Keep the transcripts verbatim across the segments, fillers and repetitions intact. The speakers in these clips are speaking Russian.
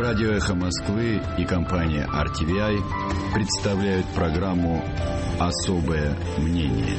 Радио «Эхо Москвы» и компания ар ти ви ай представляют программу «Особое мнение».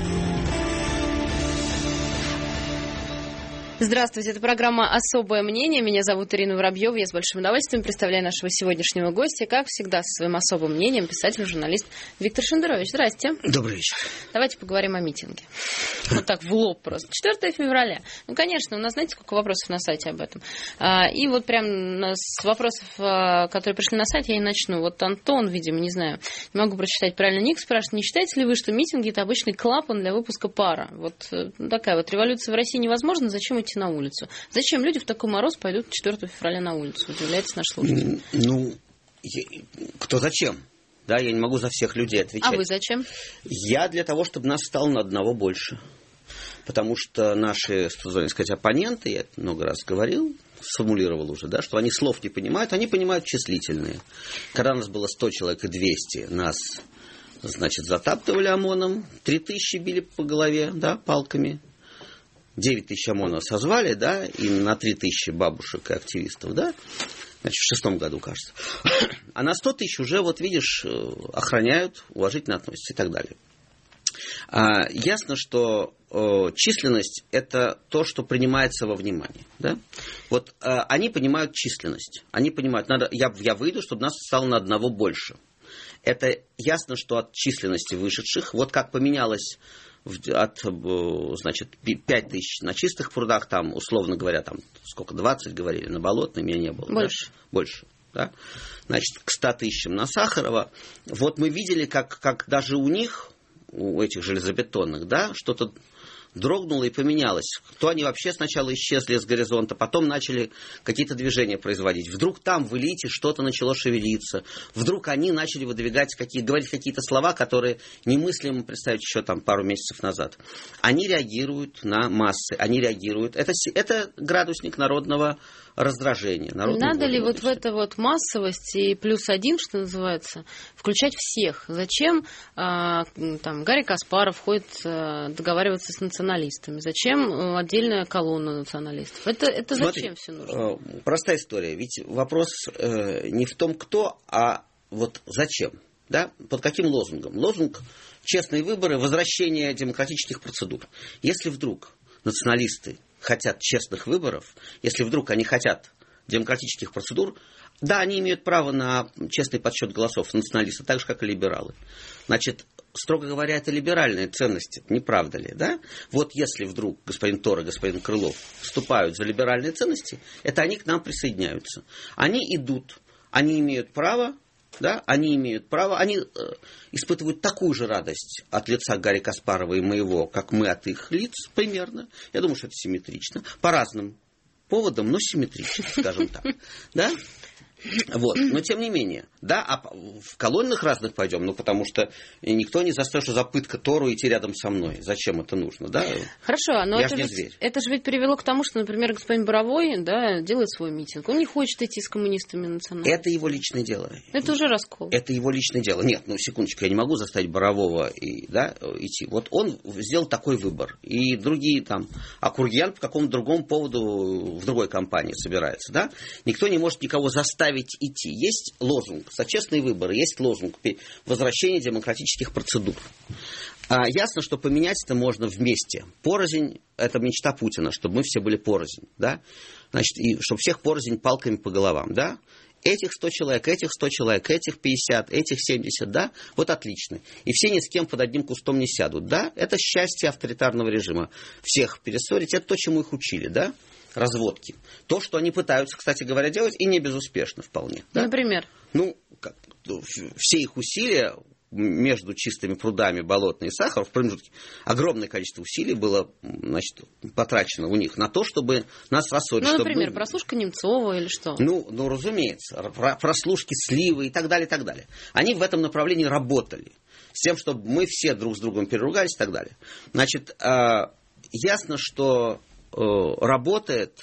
Здравствуйте, это программа «Особое мнение». Меня зовут Ирина Воробьева. Я с большим удовольствием представляю нашего сегодняшнего гостя. Как всегда, со своим особым мнением писатель, журналист Виктор Шендерович. Здрасте. Добрый вечер. Давайте поговорим о митинге. Вот так, в лоб просто. четвёртого февраля. Ну, конечно, у нас, знаете, сколько вопросов на сайте об этом. И вот прям с вопросов, которые пришли на сайт, я и начну. Вот Антон, видимо, не знаю, не могу прочитать правильно ник, спрашивает, не считаете ли вы, что митинги – это обычный клапан для выпуска пара? Вот такая вот революция в России невозможна, зачем идти на улицу? Зачем люди в такой мороз пойдут четвёртого февраля на улицу? Удивляется наш слушатель. Ну, кто зачем? Да, я не могу за всех людей отвечать. А вы зачем? Я для того, чтобы нас стало на одного больше. Потому что наши, что сказать, оппоненты, я это много раз говорил, сформулировал уже, да, что они слов не понимают, они понимают числительные. Когда у нас было сто человек и двести, нас, значит, затаптывали ОМОНом, три тысячи били по голове, да, палками. девять тысяч ОМОНов созвали, да, и на три тысячи бабушек и активистов, да, значит, в шестом году, кажется. А на сто тысяч уже, вот видишь, охраняют, уважительно относятся и так далее. А, ясно, что о, численность – это то, что принимается во внимание, да. Вот а, они понимают численность, они понимают, надо, я, я выйду, чтобы нас стало на одного больше. Это ясно, что от численности вышедших, вот как поменялось от, значит, пять тысяч на чистых прудах, там, условно говоря, там, сколько, двадцать говорили, на Болотной меня не было. Больше. Да? Больше, да? Значит, к ста тысячам на Сахарова. Вот мы видели, как, как даже у них, у этих железобетонных, да, что-то дрогнуло и поменялось. То они вообще сначала исчезли с горизонта, потом начали какие-то движения производить. Вдруг там в элите что-то начало шевелиться. Вдруг они начали выдвигать, какие, говорить какие-то слова, которые немыслимо представить еще там пару месяцев назад. Они реагируют на массы, они реагируют. Это, это градусник народного раздражения. Надо ли вот в это вот массовость и плюс один, что называется, включать всех? Зачем а, там Гарри Каспаров ходит а, договариваться с националистами? Зачем отдельная колонна националистов? Это, это зачем все нужно? Простая история. Ведь вопрос э, не в том, кто, а вот зачем. Да? Под каким лозунгом? Лозунг «Честные выборы, возвращение демократических процедур». Если вдруг националисты хотят честных выборов, если вдруг они хотят демократических процедур, да, они имеют право на честный подсчет голосов националистов, так же, как и либералы. Значит, строго говоря, это либеральные ценности, не правда ли, да? Вот если вдруг господин Тор и господин Крылов вступают за либеральные ценности, это они к нам присоединяются. Они идут, они имеют право, да, они имеют право, они э, испытывают такую же радость от лица Гарри Каспарова и моего, как мы от их лиц, примерно. Я думаю, что это симметрично. По разным поводам, но симметрично, скажем так. Да? Вот. Но тем не менее, да, а в колоннах разных пойдем, ну потому что никто не заставит, что за пытка Тору идти рядом со мной. Зачем это нужно, да? Хорошо, но Я это, ж не ведь, зверь. это же ведь привело к тому, что, например, господин Боровой, да, делает свой митинг. Он не хочет идти с коммунистами национальными. Это его личное дело. Это уже раскол. Это его личное дело. Нет, ну секундочку, я не могу заставить Борового и, да, идти. Вот он сделал такой выбор. И другие там, а Кургиян по какому-то другому поводу в другой компании собирается, да? Никто не может никого заставить идти. Есть лозунг за честные выборы, есть лозунг возвращения демократических процедур. А, ясно, что поменять это можно вместе. Порознь – это мечта Путина, чтобы мы все были порознь. Да? Значит, и чтобы всех порознь палками по головам. Да? Этих сто человек, этих сто человек, этих пятьдесят, этих семьдесят, да, вот отлично. И все ни с кем под одним кустом не сядут, да, это счастье авторитарного режима. Всех перессорить, это то, чему их учили, да, разводки. То, что они пытаются, кстати говоря, делать, и не безуспешно вполне. Да? Например? Ну, как, все их усилия между чистыми прудами Болотной и Сахаров, в промежутке, огромное количество усилий было, значит, потрачено у них на то, чтобы нас рассорить. Ну, чтобы например, мы... прослушка Немцова или что? Ну, ну, разумеется, прослушки Сливы и так далее, и так далее. Они в этом направлении работали, с тем, чтобы мы все друг с другом переругались и так далее. Значит, ясно, что работает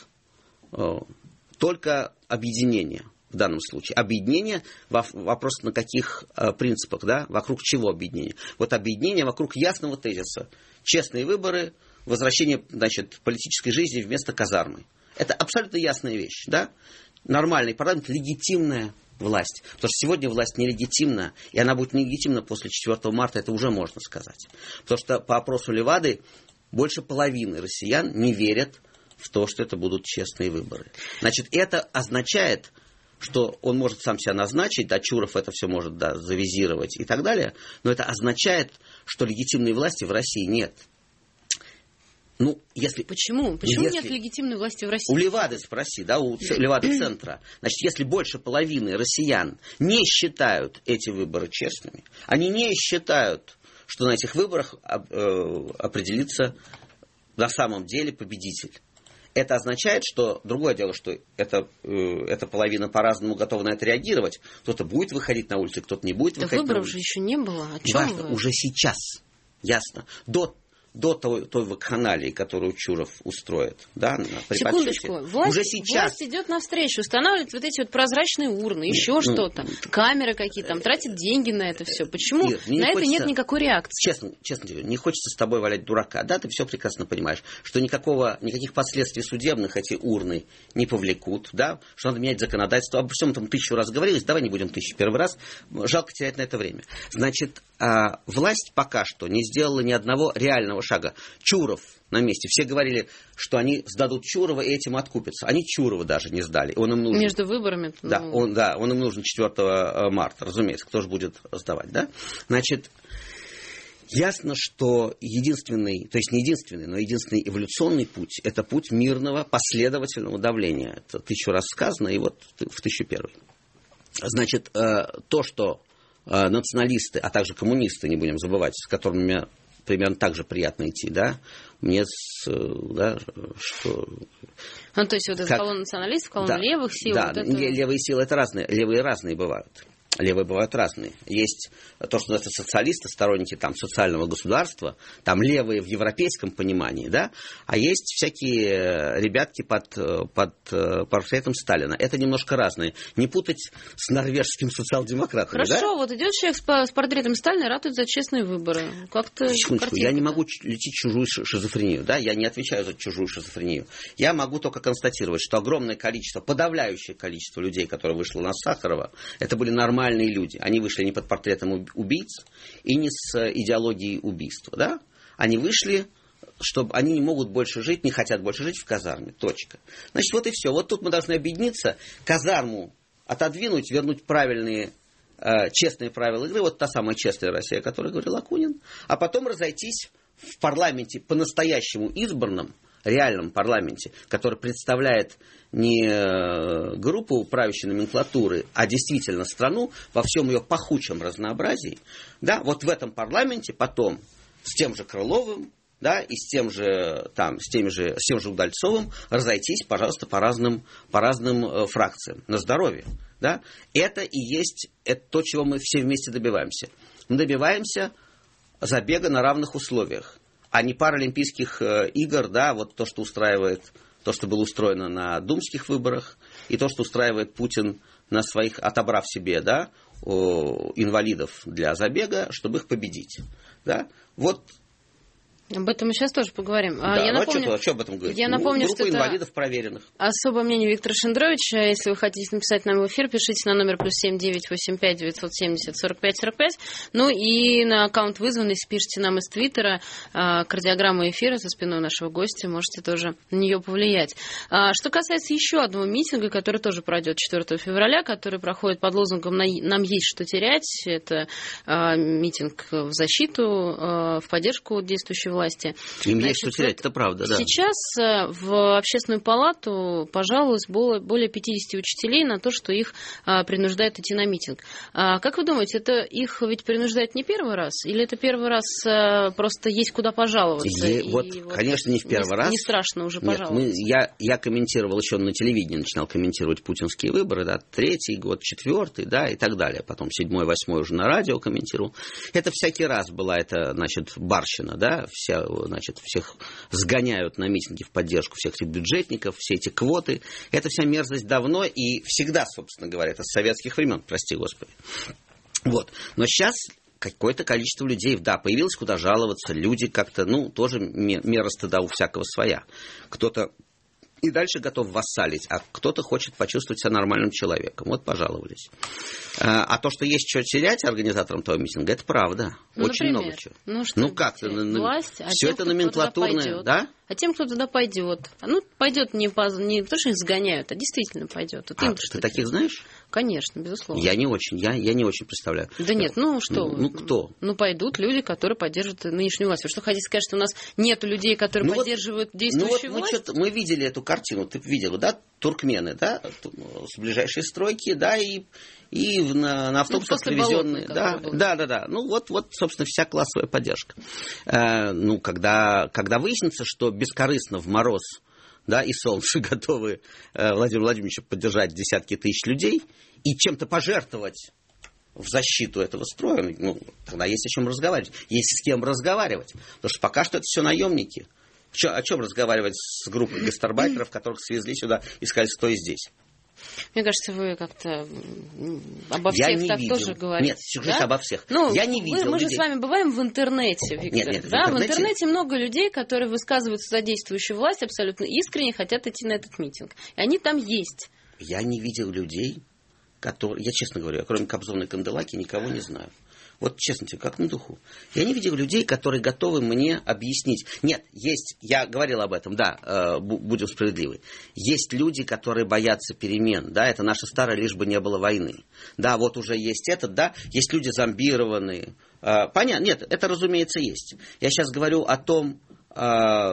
только объединение. В данном случае. Объединение, вопрос на каких э, принципах, да, вокруг чего объединение? Вот объединение вокруг ясного тезиса. Честные выборы, возвращение, значит, политической жизни вместо казармы. Это абсолютно ясная вещь, да? Нормальный парламент, легитимная власть. Потому что сегодня власть нелегитимна, и она будет нелегитимна после четвёртого марта, это уже можно сказать. Потому что по опросу Левады больше половины россиян не верят в то, что это будут честные выборы. Значит, это означает, что он может сам себя назначить, да, Чуров это все может, да, завизировать и так далее, но это означает, что легитимной власти в России нет. Ну, если... Почему? Почему если... нет легитимной власти в России? У Левады спроси, да, у Левады-центра. Значит, если больше половины россиян не считают эти выборы честными, они не считают, что на этих выборах определится на самом деле победитель. Это означает, что другое дело, что это, эта половина по-разному готова на это реагировать. Кто-то будет выходить на улицу, кто-то не будет да выходить на улицу. Выборов же еще не было. О чем Важно, вы? уже сейчас. Ясно. До до той, той вакханалии, которую Чуров устроит. Да, при Секундочку. подсчете. Власть, уже сейчас... власть идет навстречу, устанавливает вот эти вот прозрачные урны, еще ну, что-то, камеры какие-то, там, тратит деньги на это все. Почему Ир, на это хочется, нет никакой реакции? Честно, честно тебе, не хочется с тобой валять дурака. Да, ты все прекрасно понимаешь, что никакого, никаких последствий судебных эти урны не повлекут, да, что надо менять законодательство. Обо всем этом тысячу раз говорилось, давай не будем тысячу первый раз. Жалко терять на это время. Значит, а, власть пока что не сделала ни одного реального шага. Чуров на месте. Все говорили, что они сдадут Чурова и этим откупятся. Они Чурова даже не сдали. Он им нужен. Между выборами? Ну... Да, он, да, он им нужен четвёртого марта, разумеется. Кто же будет сдавать, да? Значит, ясно, что единственный, то есть не единственный, но единственный эволюционный путь, это путь мирного, последовательного давления. Это тысячу раз сказано, и вот в тысячу первый. Значит, то, что националисты, а также коммунисты, не будем забывать, с которыми примерно так же приятно идти, да, мне, с, да, что... Ну, то есть, вот это колонна националистов, колонна да, левых сил. Да, вот это... левые силы это разные, левые разные бывают. Левые бывают разные. Есть то, что называется социалисты, сторонники там, социального государства, там левые в европейском понимании, да, а есть всякие ребятки под, под портретом Сталина. Это немножко разные. Не путать с норвежским социал-демократом. Хорошо, да? Вот идет человек с, с портретом Сталина, ратует за честные выборы. Как-то Секундочку, я не могу лечить чужую шизофрению, да, я не отвечаю за чужую шизофрению. Я могу только констатировать, что огромное количество, подавляющее количество людей, которые вышло на Сахарова, это были нормальные люди. Они вышли не под портретом убийц и не с идеологией убийства. Да? Они вышли, чтобы они не могут больше жить, не хотят больше жить в казарме. Точка. Значит, вот и все. Вот тут мы должны объединиться, казарму отодвинуть, вернуть правильные, э, честные правила игры. Вот та самая честная Россия, о которой говорил Акунин. А потом разойтись в парламенте по-настоящему избранном, реальном парламенте, который представляет не группу правящей номенклатуры, а действительно страну во всем ее пахучем разнообразии, да, вот в этом парламенте потом с тем же Крыловым, да, и с тем же, там, с теми же, с тем же Удальцовым разойтись, пожалуйста, по разным, по разным э, фракциям. На здоровье. Да? Это и есть это то, чего мы все вместе добиваемся. Мы добиваемся забега на равных условиях, а не паралимпийских э, игр, да, вот то, что устраивает, то, что было устроено на думских выборах, и то, что устраивает Путин на своих, отобрав себе, да, о, инвалидов для забега, чтобы их победить. Да? Вот. Об этом мы сейчас тоже поговорим. Да, я ну напомню, а что, что об этом говорить? Я Ну, напомню, группа что инвалидов это проверенных. Особое мнение Виктора Шендеровича. Если вы хотите написать нам в эфир, пишите на номер плюс семь девять восемь пять девятьсот семьдесят сорок пять сорок пять. Ну и на аккаунт вызванный пишите нам из Твиттера. Кардиограмма эфира за спиной нашего гостя. Можете тоже на нее повлиять. Что касается еще одного митинга, который тоже пройдет четвёртого февраля, который проходит под лозунгом «Нам есть что терять». Это митинг в защиту, в поддержку действующей власти. Им есть что терять, это правда, да. Сейчас в общественную палату пожаловалось более пятьдесят учителей на то, что их принуждают идти на митинг. Как вы думаете, это их ведь принуждают не первый раз? Или это первый раз просто есть куда пожаловаться? И, и вот, вот, конечно, не в первый не, раз. Не страшно уже Нет, пожаловаться. Мы, я, я комментировал еще на телевидении, начинал комментировать путинские выборы, да, третий год, четвертый, да, и так далее. Потом седьмой, восьмой уже на радио комментировал. Это всякий раз была эта, значит, барщина, да, вся, значит, всех сгоняют на митинги в поддержку всех этих бюджетников, все эти квоты. Это вся мерзость давно и всегда, собственно говоря, это с советских времен, прости господи. Вот. Но сейчас какое-то количество людей, да, появилось куда жаловаться, люди как-то, ну, тоже мера стыда у всякого своя. Кто-то и дальше готов вассалить, а кто-то хочет почувствовать себя нормальным человеком. Вот пожаловались. А то, что есть что терять организаторам того митинга, это правда. Ну, очень например, много чего. Ну, что ну как? власть, а все тем, это номенклатурное, да? А тем, кто туда пойдет. Ну, пойдет не, по, не то, что их сгоняют, а действительно пойдет. Вот а ты таких знаешь? Конечно, безусловно. Я не очень, я, я не очень представляю. Да нет, ну что? Ну, ну кто? Ну пойдут люди, которые поддерживают нынешнюю власть. Вы что хотите сказать, что у нас нет людей, которые ну поддерживают вот, действующую ну вот власть? Мы, мы видели эту картину, ты видела, да? Туркмены, да? С ближайшей стройки, да, и, и на, на автобусах ну, привезенные. Да, да, да, да. Ну вот, вот, собственно, вся классовая поддержка. Э, ну, когда, когда выяснится, что бескорыстно в мороз, да, и солнце готовы э, Владимира Владимировича поддержать десятки тысяч людей и чем-то пожертвовать в защиту этого строя, ну, тогда есть о чем разговаривать, есть с кем разговаривать. Потому что пока что это все наемники. Че, о чем разговаривать с группой гастарбайтеров, которых свезли сюда и сказали, стой здесь? Мне кажется, вы как-то обо всех я не так видел. тоже говорите. Нет, сюжет да? обо всех. Ну, я не вы, видел мы людей. же с вами бываем в интернете, Виктор. Нет, нет, в, да? интернете... в интернете много людей, которые высказываются за действующую власть, абсолютно искренне хотят идти на этот митинг. И они там есть. Я не видел людей, которые... Я честно говорю, я кроме Кобзона и Канделаки никого не знаю. Вот честно тебе, как на духу. Я не видел людей, которые готовы мне объяснить. Нет, есть, я говорил об этом, да, э, будем справедливы. Есть люди, которые боятся перемен, да, это наша старая, лишь бы не было войны. Да, вот уже есть этот, да, есть люди зомбированные. Э, понятно, нет, это, разумеется, есть. Я сейчас говорю о том, э,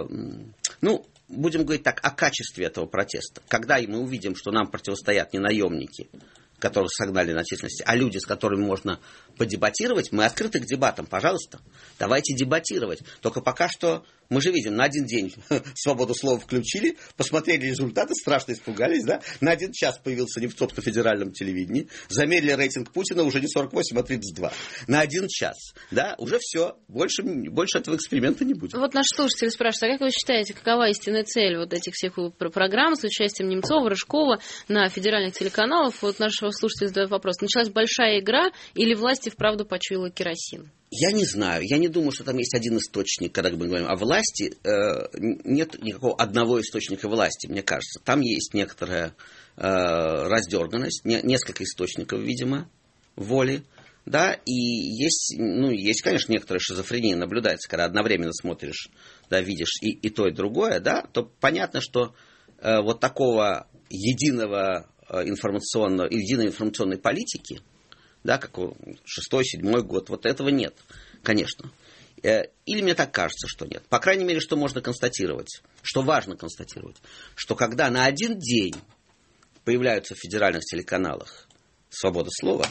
ну, будем говорить так, о качестве этого протеста. Когда мы увидим, что нам противостоят не наемники, которых согнали на численности, а люди, с которыми можно подебатировать, мы открыты к дебатам, пожалуйста. Давайте дебатировать. Только пока что мы же видим, на один день свободу слова включили, посмотрели результаты, страшно испугались, да? На один час появился Немцов на федеральном телевидении, замерили рейтинг Путина уже не сорок восемь, а тридцать два. На один час, да? Уже все. Больше, больше этого эксперимента не будет. Вот наш слушатель спрашивает, а как вы считаете, какова истинная цель вот этих всех программ с участием Немцова, Рыжкова на федеральных телеканалах? Вот нашего слушателя задает вопрос. Началась большая игра или власти вправду почуяла керосин? Я не знаю. Я не думаю, что там есть один источник, когда мы говорим о власти. Э, нет никакого одного источника власти, мне кажется. Там есть некоторая э, раздерганность, не, несколько источников, видимо, воли. Да, и есть, ну, есть, конечно, некоторая шизофрения наблюдается, когда одновременно смотришь, да, видишь и, и то, и другое, да, то понятно, что э, вот такого единого информационного, единой информационной политики, да, как шестой, седьмой год, вот этого нет, конечно. Или мне так кажется, что нет. По крайней мере, что можно констатировать, что важно констатировать, что когда на один день появляются в федеральных телеканалах свобода слова,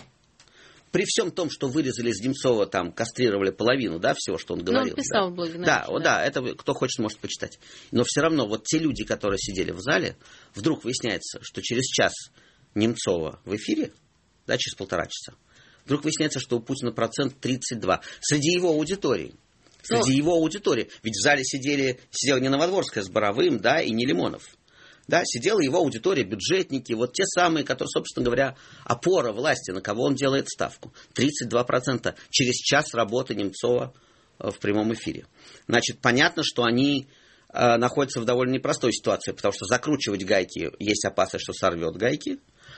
при всем том, что вырезали из Немцова, там, кастрировали половину, да, всего, что он говорил. Ну, он писал да. в блоге. Да, да, да, это кто хочет, может почитать. Но все равно вот те люди, которые сидели в зале, вдруг выясняется, что через час Немцова в эфире, да, через полтора часа, вдруг выясняется, что у Путина процент тридцать два. Среди его аудитории. Среди ну, его аудитории. Ведь в зале сидели, сидела не Новодворская с Боровым, да, и не Лимонов. Да, сидела его аудитория, бюджетники, вот те самые, которые, собственно говоря, опора власти, на кого он делает ставку. тридцать два процента через час работы Немцова в прямом эфире. Значит, понятно, что они э, находятся в довольно непростой ситуации, потому что закручивать гайки, есть опасность, что сорвет гайки,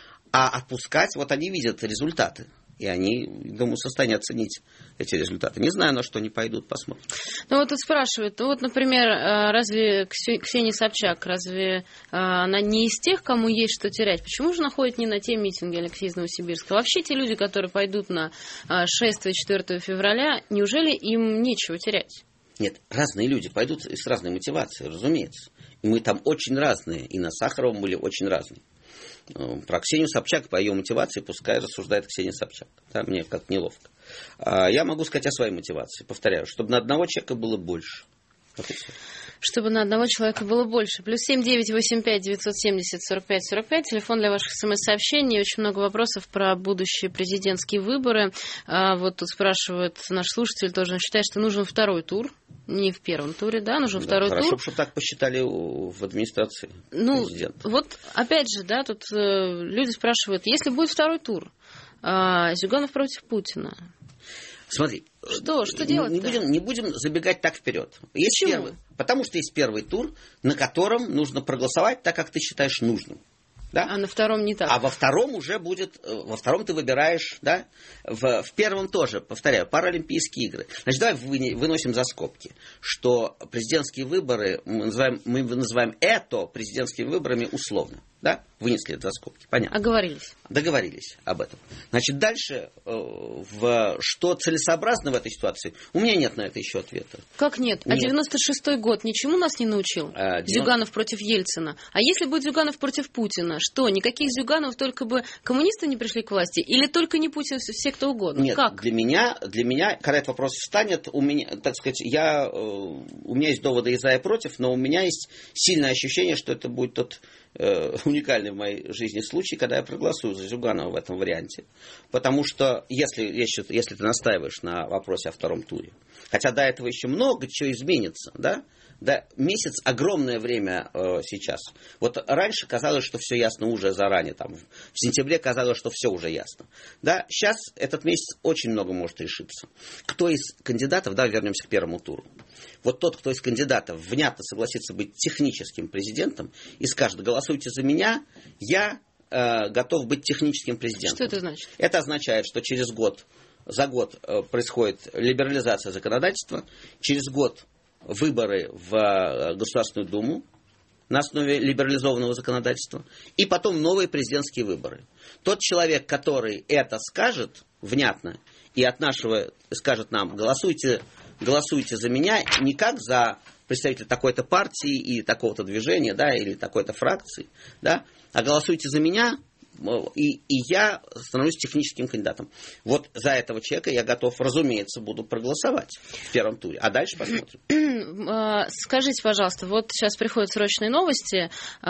а отпускать, вот они видят результаты. И они, думаю, в состоянии оценить эти результаты. Не знаю, на что они пойдут, посмотрим. Ну вот тут спрашивают, ну вот, например, разве Ксения Собчак, разве она не из тех, кому есть что терять? Почему же она ходит не на те митинги Алексея из Новосибирска? Вообще те люди, которые пойдут на шествие четвёртого февраля, неужели им нечего терять? Нет, разные люди пойдут с разной мотивацией, разумеется. И мы там очень разные, и на Сахаровом были очень разные. Про Ксению Собчак, по ее мотивации, пускай рассуждает Ксения Собчак. Да, мне как-то неловко. А я могу сказать о своей мотивации. Повторяю, чтобы на одного человека было больше. Чтобы на одного человека было больше. Плюс семь девять восемь пять девятьсот семьдесят сорок пять сорок пять. Телефон для ваших смс-сообщений. Очень много вопросов про будущие президентские выборы. А вот тут спрашивает наш слушатель, тоже он считает, что нужен второй тур. Не в первом туре, да, нужен да, второй хорошо, тур. Хорошо, чтобы так посчитали в администрации ну, президента. Вот опять же, да, тут э, люди спрашивают, если будет второй тур, э, Зюганов против Путина. Смотри, что, что делать-то? Не будем, не будем забегать так вперед. Есть Почему? первый. Потому что есть первый тур, на котором нужно проголосовать так, как ты считаешь нужным. Да? А на втором не так. А во втором уже будет, во втором ты выбираешь, да, в, в первом тоже, повторяю, Паралимпийские игры. Значит, давай вы, выносим за скобки, что президентские выборы, мы называем, мы называем это президентскими выборами условно. Да? Вынесли это за скобки, понятно. Оговорились. Договорились об этом. Значит, дальше, в, что целесообразно в этой ситуации, у меня нет на это еще ответа. Как нет? нет. А девяносто шестой год ничему нас не научил? А, девяносто... Зюганов против Ельцина. А если будет Зюганов против Путина, что, никаких Зюганов, только бы коммунисты не пришли к власти? Или только не Путин, все кто угодно? Нет, как? Для меня, для меня, когда этот вопрос встанет, у меня, так сказать, я, у меня есть доводы и за, и против, но у меня есть сильное ощущение, что это будет тот э, уникальный в моей жизни случай, когда я проголосую за Зюганова в этом варианте. Потому что, если, если, если ты настаиваешь на вопросе о втором туре, хотя до этого еще много чего изменится, да, да, месяц огромное время э, сейчас. Вот раньше казалось, что все ясно уже заранее. Там, в сентябре казалось, что все уже ясно. Да, сейчас этот месяц очень много может решиться. Кто из кандидатов, да, вернемся к первому туру. Вот тот, кто из кандидатов внятно согласится быть техническим президентом и скажет: голосуйте за меня, я э, готов быть техническим президентом. Что это значит? Это означает, что через год, за год э, происходит либерализация законодательства, через год выборы в Государственную Думу на основе либерализованного законодательства, и потом новые президентские выборы. Тот человек, который это скажет внятно и от нашего скажет нам: голосуйте, голосуйте за меня, не как за представителя такой-то партии и такого-то движения, да, или такой-то фракции, да, а голосуйте за меня, И, и я становлюсь техническим кандидатом. Вот за этого человека я готов, разумеется, буду проголосовать в первом туре. А дальше посмотрим. Скажите, пожалуйста, вот сейчас приходят срочные новости.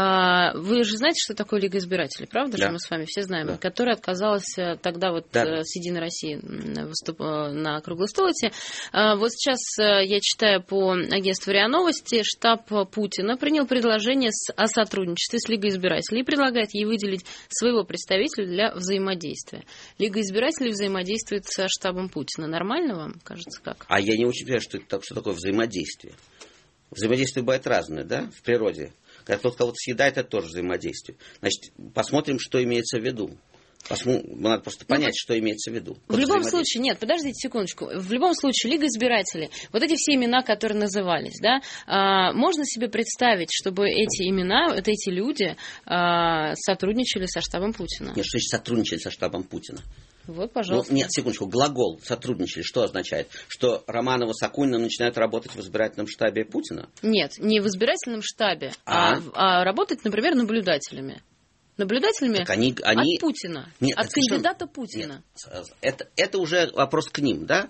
Вы же знаете, что такое Лига избирателей, правда да. же, мы с вами все знаем, да. которая отказалась тогда вот да. с «Единой России» выступ... на круглой столице. Вот сейчас я читаю по агентству РИА Новости, штаб Путина принял предложение о сотрудничестве с Лигой избирателей и предлагает ей выделить своего представителя для взаимодействия. Лига избирателей взаимодействует со штабом Путина. Нормально вам кажется, как? А я не очень понимаю, что, это, что такое взаимодействие. Взаимодействие бывает разное, да, в природе. Когда кто-то кого-то съедает, это тоже взаимодействие. Значит, посмотрим, что имеется в виду. Посмотрим, надо просто понять, ну, что имеется в виду. В любом случае, нет, подождите секундочку. В любом случае, Лига избирателей, вот эти все имена, которые назывались, да, а, можно себе представить, чтобы эти имена, вот эти люди а, сотрудничали со штабом Путина? Нет, что значит сотрудничали со штабом Путина? Вот, пожалуйста. Ну, нет, секундочку, глагол «сотрудничали» что означает? Что Романова с Акуниным начинают работать в избирательном штабе Путина? Нет, не в избирательном штабе, а, а, а работать, например, наблюдателями. Наблюдателями они, они... от Путина, нет, от кандидата что? Путина. Нет, это, это уже вопрос к ним, да?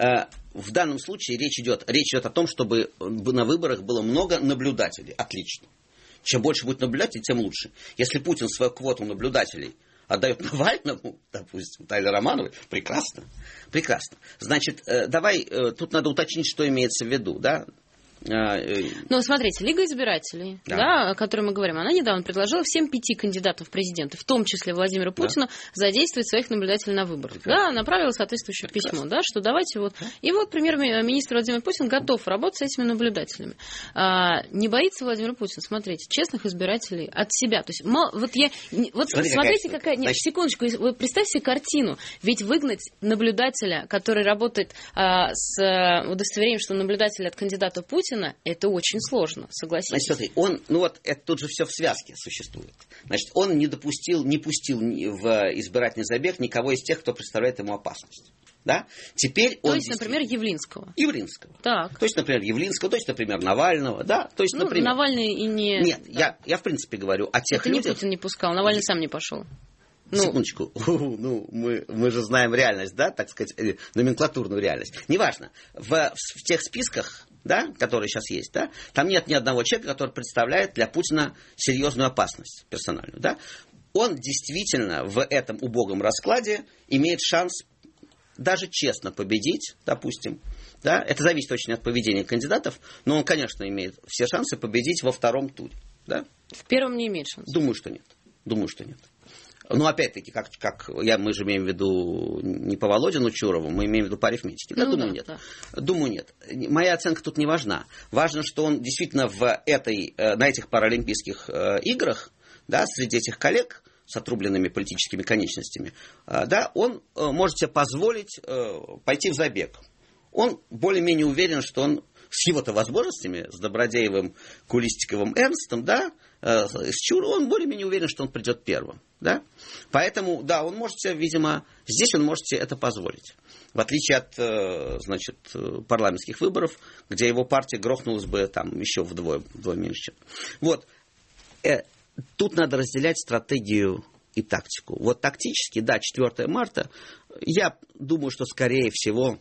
В данном случае речь идет, речь идет о том, чтобы на выборах было много наблюдателей. Отлично. Чем больше будет наблюдателей, тем лучше. Если Путин свою квоту наблюдателей отдает Навальному, допустим, Тайле Романовой, прекрасно. Прекрасно. Значит, давай, тут надо уточнить, что имеется в виду, да? Ну, смотрите, Лига избирателей, да. Да, о которой мы говорим, она недавно предложила всем пяти кандидатам в президенты, в том числе Владимиру Путину, да. задействовать своих наблюдателей на выборах. Прекрасно. Да, направила соответствующее Прекрасно. письмо, да, что давайте вот... Да. И вот премьер-министр Владимир Путин готов работать с этими наблюдателями. А, не боится Владимир Путин, смотрите, честных избирателей от себя. То есть, мол, вот я... Вот смотрите, смотрите какая... какая... Нет, Значит... секундочку, вот представьте себе картину. Ведь выгнать наблюдателя, который работает а, с удостоверением, что наблюдатель от кандидата Путина, это очень сложно, согласитесь. Значит, смотри, он, ну вот, это тут же все в связке существует. Значит, он не допустил, не пустил в избирательный забег никого из тех, кто представляет ему опасность. Да? Теперь то он есть, например, Явлинского. Явлинского. Так. То есть, например, Явлинского, то есть, например, Навального. Да? То есть, ну, например... Навальный и не... Нет, да. я, я в принципе говорю о тех это людях... Это не Путин не пускал, Навальный сам не пошел. Ну, секундочку, ну, мы, мы же знаем реальность, да, так сказать, номенклатурную реальность. Неважно, в, в тех списках, да, которые сейчас есть, да, там нет ни одного человека, который представляет для Путина серьезную опасность персональную, да. Он действительно в этом убогом раскладе имеет шанс даже честно победить, допустим, да, это зависит очень от поведения кандидатов, но он, конечно, имеет все шансы победить во втором туре, да. В первом не имеет шансов? Думаю, что нет, думаю, что нет. Ну, опять-таки, как, как я, мы же имеем в виду не по Володину Чурову, мы имеем в виду по арифметике. Да, ну, думаю, да, нет. Да. Думаю, нет. Моя оценка тут не важна. Важно, что он действительно в этой, на этих Паралимпийских играх, да, среди этих коллег с отрубленными политическими конечностями, да, он может себе позволить пойти в забег. Он более-менее уверен, что он с его-то возможностями, с Добродеевым, Кулистиковым, Эрнстом, да, э, с Чуровым, он более-менее уверен, что он придет первым. Да? Поэтому, да, он может себе, видимо, здесь он может себе это позволить. В отличие от, э, значит, парламентских выборов, где его партия грохнулась бы там еще вдвое, вдвое меньше. Вот. Э, тут надо разделять стратегию и тактику. Вот тактически, да, четвёртого марта, я думаю, что, скорее всего,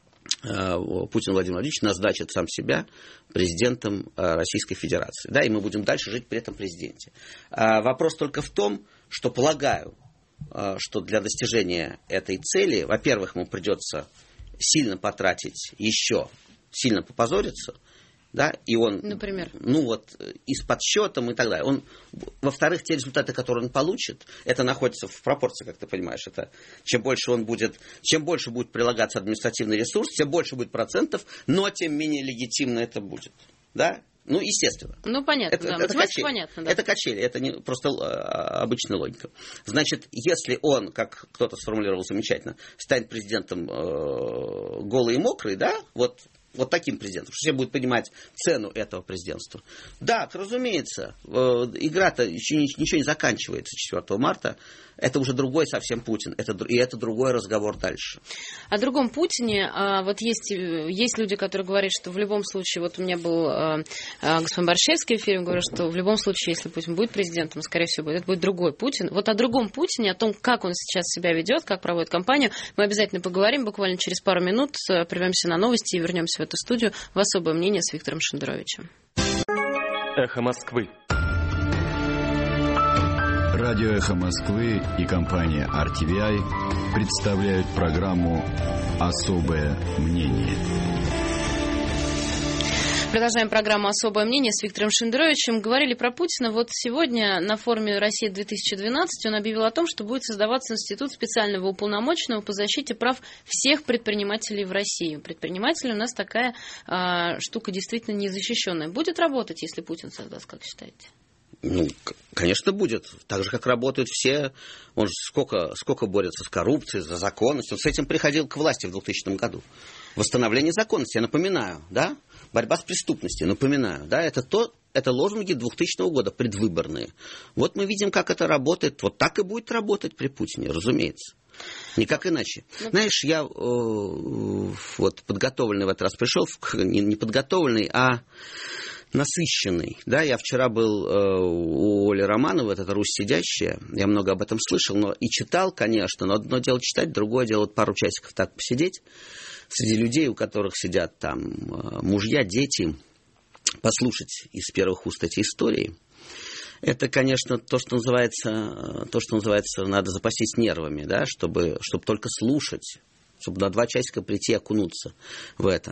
Путин Владимир Владимирович назначит сам себя президентом Российской Федерации. Да, и мы будем дальше жить при этом президенте. Вопрос только в том, что полагаю, что для достижения этой цели, во-первых, ему придется сильно потратить еще, сильно попозориться, да, и он, например, ну вот, и с подсчетом и так далее. Он, во-вторых, те результаты, которые он получит, это находится в пропорции, как ты понимаешь. Это чем больше он будет, чем больше будет прилагаться административный ресурс, тем больше будет процентов, но тем менее легитимно это будет, да. Ну, естественно. Ну, понятно, это, да. Это качели. Понятно, да. Это качели, это не просто а, обычная логика. Значит, если он, как кто-то сформулировал замечательно, станет президентом э, голый и мокрый, да, вот. Вот таким президентом, что все будут понимать цену этого президентства. Да, разумеется, э, игра-то еще ничего не заканчивается четвёртого марта. Это уже другой совсем Путин. Это, и это другой разговор дальше. О другом Путине. Вот есть, есть люди, которые говорят, что в любом случае, вот у меня был э, господин Борщевский в эфире, говорит, что в любом случае, если Путин будет президентом, скорее всего, это будет другой Путин. Вот о другом Путине, о том, как он сейчас себя ведет, как проводит кампанию, мы обязательно поговорим буквально через пару минут. Прервемся на новости и вернемся в эту студию в особое мнение с Виктором Шендеровичем. Эхо Москвы. Радио «Эхо Москвы» и компания ар ти ви ай представляют программу «Особое мнение». Продолжаем программу «Особое мнение» с Виктором Шендеровичем. Говорили про Путина. Вот сегодня на форуме «Россия две тысячи двенадцать» он объявил о том, что будет создаваться институт специального уполномоченного по защите прав всех предпринимателей в России. Предприниматели у нас такая а, штука действительно незащищенная. Будет работать, если Путин создаст, как считаете? Ну, конечно, будет. Так же, как работают все. Он же сколько, сколько борется с коррупцией, за законность. Он с этим приходил к власти в двухтысячном году. Восстановление законности, я напоминаю, да? Борьба с преступностью, напоминаю, да? Это, то, это лозунги двухтысячного года, предвыборные. Вот мы видим, как это работает. Вот так и будет работать при Путине, разумеется. Никак иначе. Ну, знаешь, я э, вот подготовленный в этот раз пришел, не, не подготовленный, а насыщенный. Да, я вчера был э, у Оли Романовой, это «Русь сидящая», я много об этом слышал, но и читал, конечно, но одно дело читать, другое дело вот пару часиков так посидеть среди людей, у которых сидят там э, мужья, дети, послушать из первых уст эти истории. Это, конечно, то, что называется, то, что называется, надо запастись нервами, да, чтобы, чтобы только слушать, чтобы на два часика прийти и окунуться в это.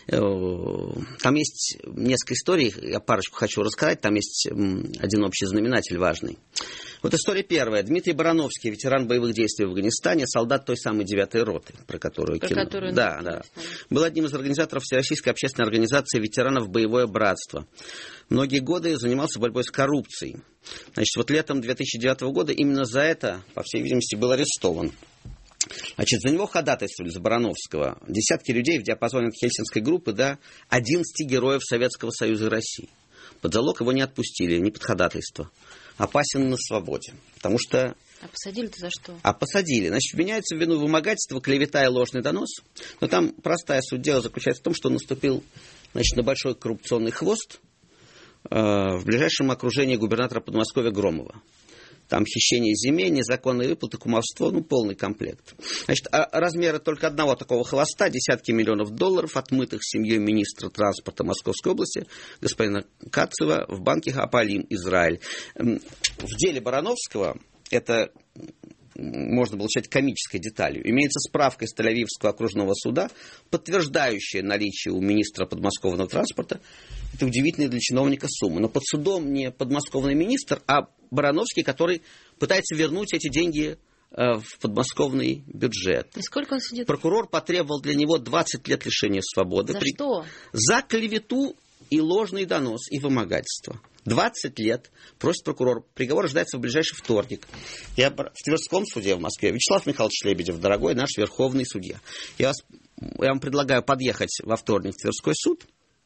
Там есть несколько историй, я парочку хочу рассказать, там есть один общий знаменатель важный. Вот история первая. Дмитрий Барановский, ветеран боевых действий в Афганистане, солдат той самой девятой роты, про которую про кино. Которую да, да. Был одним из организаторов Всероссийской общественной организации ветеранов «Боевое братство». Многие годы занимался борьбой с коррупцией. Значит, вот летом две тысячи девятого года именно за это, по всей видимости, был арестован. Значит, за него ходатайствовали, за Барановского, десятки людей в диапазоне от Хельсинской группы до одиннадцати героев Советского Союза и России. Под залог его не отпустили, не под ходатайство. Опасен на свободе. Потому что... А посадили-то за что? А посадили. Значит, обвиняется в вину вымогательства, клевета и ложный донос. Но там простая суть дела заключается в том, что он наступил, значит, на большой коррупционный хвост э, в ближайшем окружении губернатора Подмосковья Громова. Там хищение земель, незаконные выплаты, кумовство, ну, полный комплект. Значит, а размеры только одного такого хвоста, десятки миллионов долларов, отмытых семьей министра транспорта Московской области, господина Кацева, в банке Апалим, Израиль. В деле Барановского это можно было считать комической деталью. Имеется справка из Тель-Авивского окружного суда, подтверждающая наличие у министра подмосковного транспорта. Это удивительная для чиновника сумма. Но под судом не подмосковный министр, а Барановский, который пытается вернуть эти деньги в подмосковный бюджет. И сколько он сидит? Прокурор потребовал для него двадцать лет лишения свободы. За При... что? За клевету и ложный донос, и вымогательство. двадцать лет просит прокурор. Приговор ожидается в ближайший вторник. Я в Тверском суде в Москве. Вячеслав Михайлович Лебедев, дорогой наш верховный судья. Я, вас, я вам предлагаю подъехать во вторник в Тверской суд,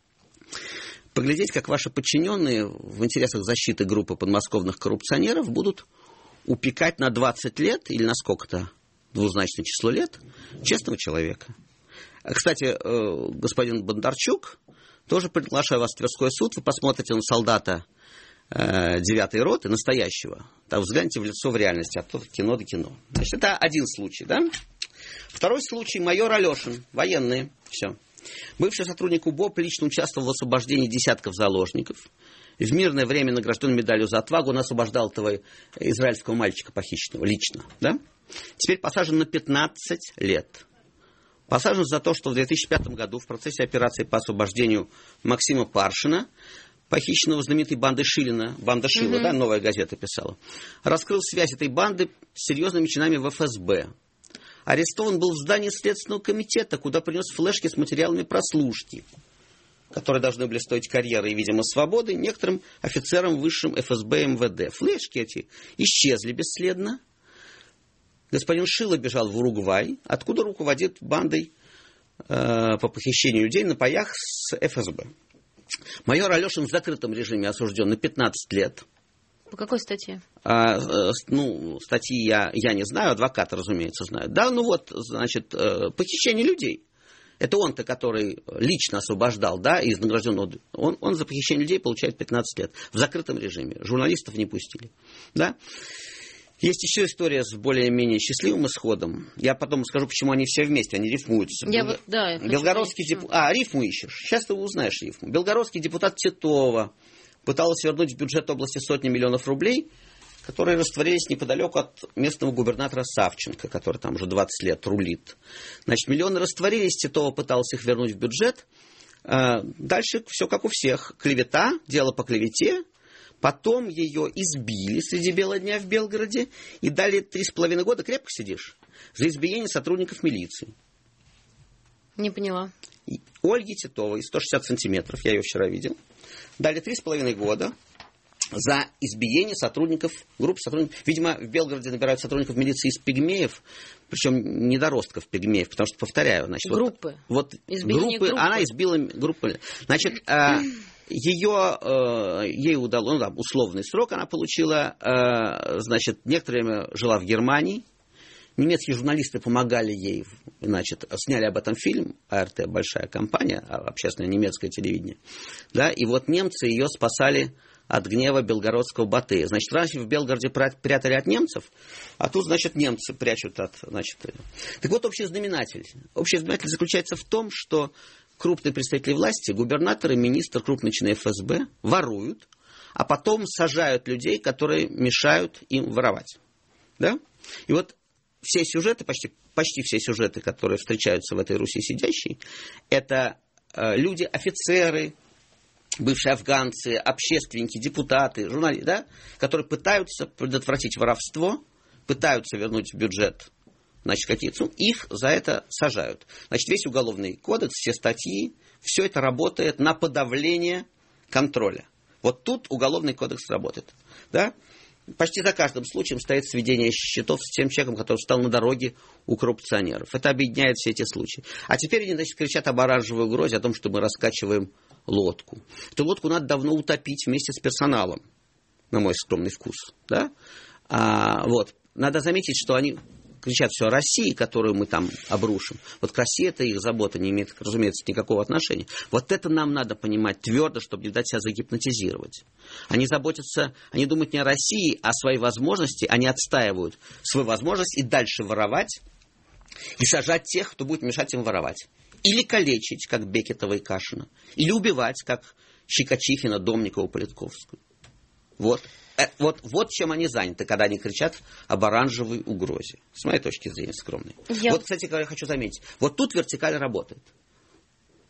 поглядеть, как ваши подчиненные в интересах защиты группы подмосковных коррупционеров будут упекать на двадцать лет, или на сколько-то двузначное число лет, честного человека. Кстати, господин Бондарчук, тоже приглашаю вас в Тверской суд. Вы посмотрите на солдата девятой роты, настоящего. Там взгляните в лицо в реальности, а то кино да кино. Значит, это один случай, да? Второй случай. Майор Алешин, военные. Все. Бывший сотрудник УБОП лично участвовал в освобождении десятков заложников. В мирное время награжден медалью за отвагу. Он освобождал этого израильского мальчика похищенного лично. Да? Теперь посажен на пятнадцать лет. Посажен за то, что в две тысячи пятом году в процессе операции по освобождению Максима Паршина, похищенного знаменитой бандой Шилина, банда Шила, mm-hmm. да, «Новая газета» писала, раскрыл связь этой банды с серьезными чинами в эф эс бэ. Арестован был в здании Следственного комитета, куда принес флешки с материалами прослушки, которые должны были стоить карьеры и, видимо, свободы некоторым офицерам высшим эф эс бэ и эм вэ дэ. Флешки эти исчезли бесследно. Господин Шило бежал в Уругвай, откуда руководит бандой э, по похищению людей на паях с эф эс бэ. Майор Алешин в закрытом режиме осужден на пятнадцать лет. По какой статье? А, э, ну, статьи я, я не знаю, адвокаты, разумеется, знают. Да, ну вот, значит, э, похищение людей. Это он-то, который лично освобождал, да, из награжденного. Он, он за похищение людей получает пятнадцать лет. В закрытом режиме. Журналистов не пустили. Да? Есть еще история с более-менее счастливым исходом. Я потом скажу, почему они все вместе, они рифмуются. Я Бел... вот, да, я Белгородский деп... А, рифму ищешь. Сейчас ты узнаешь рифму. Белгородский депутат Титова пыталась вернуть в бюджет области сотни миллионов рублей, которые растворились неподалеку от местного губернатора Савченко, который там уже двадцать лет рулит. Значит, миллионы растворились, Титова пыталась их вернуть в бюджет. Дальше все как у всех. Клевета, дело по клевете. Потом ее избили среди бела дня в Белгороде и дали три с половиной года, крепко сидишь, за избиение сотрудников милиции. Не поняла. И Ольге Титовой, сто шестьдесят сантиметров, я ее вчера видел, дали три с половиной года за избиение сотрудников, группы сотрудников. Видимо, в Белгороде набирают сотрудников милиции из пигмеев, причем недоростков пигмеев, потому что, повторяю, значит, группы. Вот, вот группы, группы, она избила группу. Значит, ее, э, ей удалось, ну, да, условный срок она получила, э, значит, некоторое время жила в Германии. Немецкие журналисты помогали ей, значит, сняли об этом фильм, а эр тэ, большая компания, общественное немецкое телевидение. Да, и вот немцы ее спасали от гнева белгородского Батыя. Значит, раньше в Белгороде прятали от немцев, а тут, значит, немцы прячут от, значит... Так вот, общий знаменатель. Общий знаменатель заключается в том, что крупные представители власти, губернаторы, министры, крупные чины эф эс бэ воруют, а потом сажают людей, которые мешают им воровать. Да? И вот все сюжеты, почти, почти все сюжеты, которые встречаются в этой Руси сидящей, это э, люди, офицеры, бывшие афганцы, общественники, депутаты, журналисты, да, которые пытаются предотвратить воровство, пытаются вернуть в бюджет, значит, какие-то, их за это сажают. Значит, весь уголовный кодекс, все статьи, все это работает на подавление контроля. Вот тут уголовный кодекс работает. Да? Почти за каждым случаем стоит сведение счетов с тем человеком, который встал на дороге у коррупционеров. Это объединяет все эти случаи. А теперь они, значит, кричат об оранжевой угрозе, о том, что мы раскачиваем лодку. Эту лодку надо давно утопить вместе с персоналом, на мой скромный вкус. Да? А, вот. Надо заметить, что они кричат все о России, которую мы там обрушим. Вот к России это их забота не имеет, разумеется, никакого отношения. Вот это нам надо понимать твердо, чтобы не дать себя загипнотизировать. Они заботятся, они думают не о России, а о своей возможности. Они отстаивают свою возможность и дальше воровать, и сажать тех, кто будет мешать им воровать. Или калечить, как Бекетова и Кашина. Или убивать, как Щекочихина, Домникова, Политковскую. Вот. Вот, вот чем они заняты, когда они кричат об оранжевой угрозе. С моей точки зрения, скромной. Я... Вот, кстати говоря, хочу заметить. Вот тут вертикаль работает.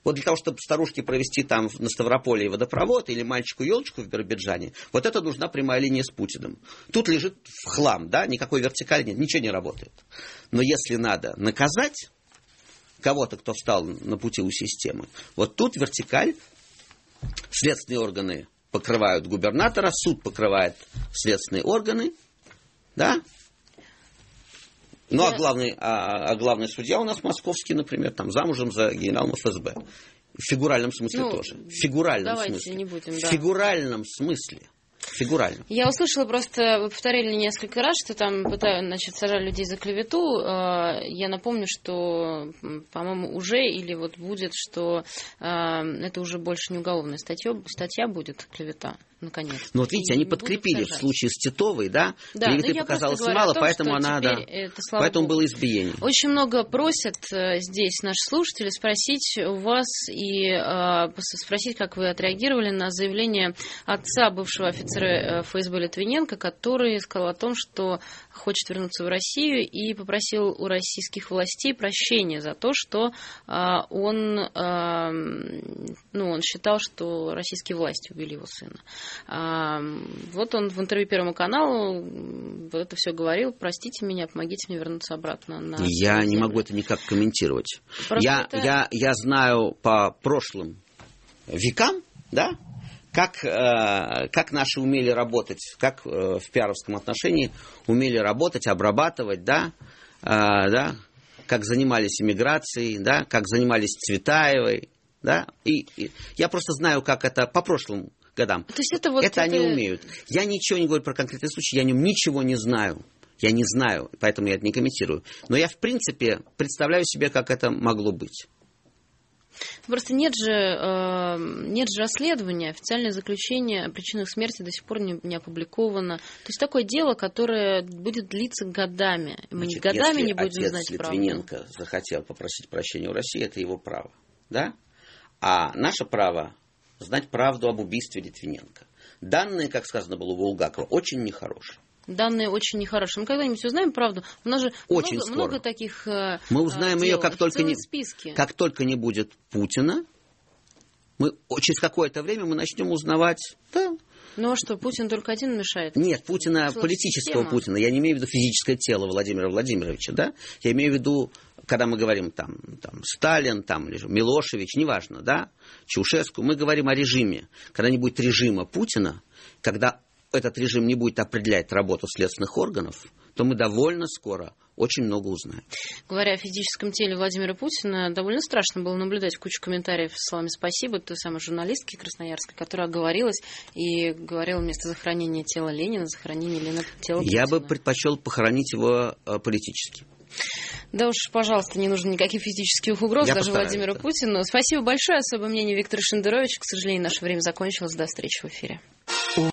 Вот для того, чтобы старушке провести там на Ставрополе водопровод или мальчику елочку в Биробиджане, вот это нужна прямая линия с Путиным. Тут лежит в хлам, да, никакой вертикали нет, ничего не работает. Но если надо наказать кого-то, кто встал на пути у системы, вот тут вертикаль, следственные органы покрывают губернатора, суд покрывает следственные органы, да. Ну, а главный, а, а главный судья у нас московский, например, там замужем за генералом эф эс бэ. В фигуральном смысле ну, тоже. В фигуральном смысле. Не будем, да. В фигуральном смысле. Фигурально. Я услышала просто, вы повторили несколько раз, что там пытают, значит, сажать людей за клевету. Я напомню, что, по-моему, уже или вот будет, что это уже больше не уголовная статья, статья будет клевета. Наконец. Ну вот видите, они подкрепили в случае с Титовой, да? Да, клеветы показалось мало, том, поэтому она, да, это, поэтому было избиение. Очень много просят здесь наши слушатели спросить у вас и э, спросить, как вы отреагировали на заявление отца бывшего офицера эф эс бэ Литвиненко, который сказал о том, что хочет вернуться в Россию и попросил у российских властей прощения за то, что э, он, э, ну, он считал, что российские власти убили его сына. А, вот он в интервью Первому каналу это все говорил. Простите меня, помогите мне вернуться обратно на Я не могу это никак комментировать. Я, это... я, я знаю по прошлым векам, да, как, э, как наши умели работать, как э, в пиаровском отношении умели работать, обрабатывать, да, э, да, как занимались иммиграцией, да, как занимались Цветаевой, да, и, и я просто знаю, как это по прошлым годам. То есть это вот это, это... они умеют. Я ничего не говорю про конкретный случай, я о нем ничего не знаю. Я не знаю, поэтому я это не комментирую. Но я, в принципе, представляю себе, как это могло быть. Просто нет же, э, нет же расследования, официальное заключение о причинах смерти до сих пор не, не опубликовано. То есть такое дело, которое будет длиться годами. Мы Значит, годами не будем знать правду. Если отец Литвиненко захотел попросить прощения у России, это его право. Да? А наше право знать правду об убийстве Литвиненко. Данные, как сказано было у Булгакова, очень нехорошие. Данные очень нехорошие. Мы когда-нибудь узнаем правду? У нас же очень много, много таких э, Мы узнаем дел, ее, как только, не, как только не будет Путина. Мы, через какое-то время мы начнем узнавать... Да. Ну а что, Путин только один мешает? Нет, Путина, политического система. Путина. Я не имею в виду физическое тело Владимира Владимировича. Да? Я имею в виду, когда мы говорим там, там, Сталин, там, Милошевич, неважно, да? Чаушеску, мы говорим о режиме. Когда не будет режима Путина, когда этот режим не будет определять работу следственных органов, то мы довольно скоро очень много узнаем. Говоря о физическом теле Владимира Путина, довольно страшно было наблюдать кучу комментариев с словами «спасибо» той самой журналистки красноярской, которая оговорилась и говорила вместо захоронения тела Ленина, захоронение Ленина тела Путина. Я бы предпочел похоронить его э, политически. Да уж, пожалуйста, не нужно никаких физических угроз Я даже постараюсь, Владимиру да. Путину. Спасибо большое. Особое мнение Виктор Шендерович. К сожалению, наше время закончилось. До встречи в эфире.